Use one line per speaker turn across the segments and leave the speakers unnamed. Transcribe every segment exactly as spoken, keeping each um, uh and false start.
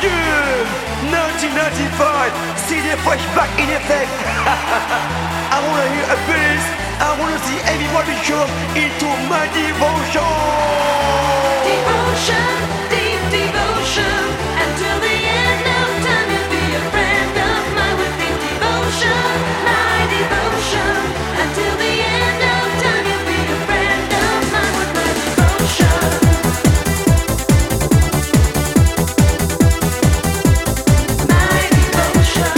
Yeah, nineteen ninety-five, see the fresh back in effect. I wanna hear a bass, I wanna see everybody show into my devotion.
Devotion, deep devotion, until the end of time you'll be a friend of mine with deep devotion, my devotion, until the end of time you'll be a friend of mine with my devotion. My devotion.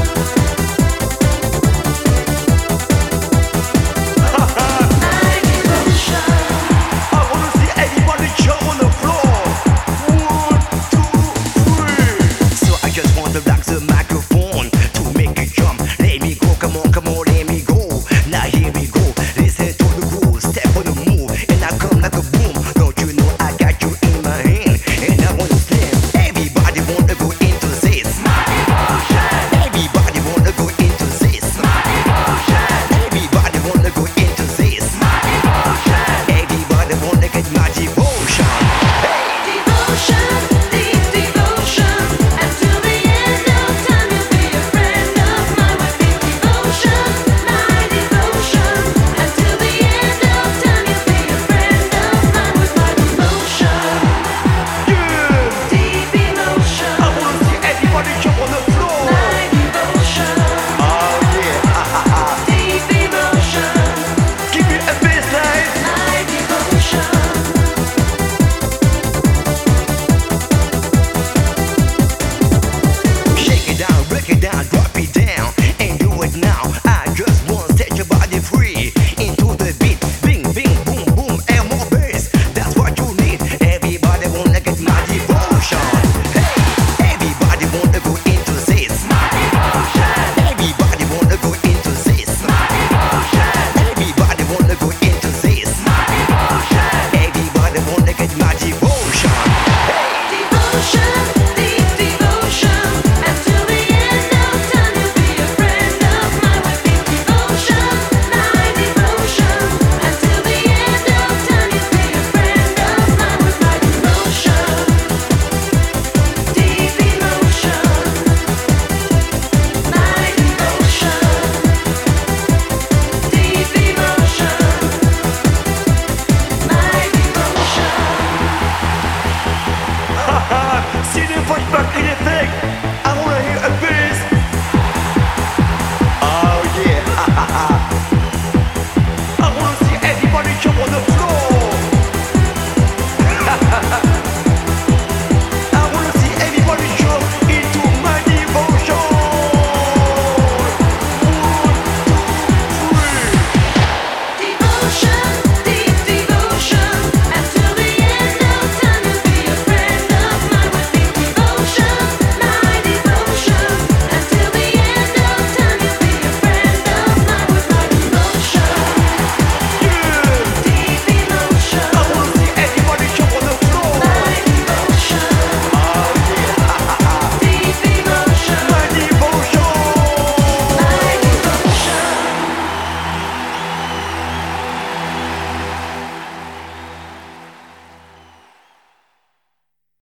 My devotion.
I wanna see everybody jump on the floor. One, two, three. So I just want to rock the microphone to make it jump. Let me go, come on, come on, let me go. Now here we go. Listen to the groove, step on the move, and I come like a boom. Don't you know I got you in my hand, and I wanna slam. Everybody wanna go into this.
My devotion.
Everybody wanna go into this.
My devotion.
Everybody wanna go into this.
My devotion.
Everybody wanna get my devotion.
Devotion, deep devotion, until the end of time you'll be a friend of mine with deep devotion. My devotion, until the end of time you'll be a friend of mine with my devotion.
Yeah,
Deep emotion,
I wanna see everybody jump on the floor.
my devotion.
Oh yeah, ah ah ah.
Deep emotion,
Give me a baseline.
my devotion.
Shake it down, break it down, drop it down, and do it now. I just want to set your body free into the beat. Bing, bing, boom, boom, and more bass. That's what you need. Everybody wanna get my devotion. Hey, everybody wanna go into this.
My devotion,
Everybody wanna go into this.
my devotion,
Everybody wanna go into this.
my devotion.
Everybody wanna get my devotion.
Devotion, deep devotion, until the end of time you'll be a friend of mine with deep devotion. My devotion, until the end of time you'll be a friend of mine with my devotion. Deep emotion, my devotion. Deep emotion, my devotion.
See the fresh back in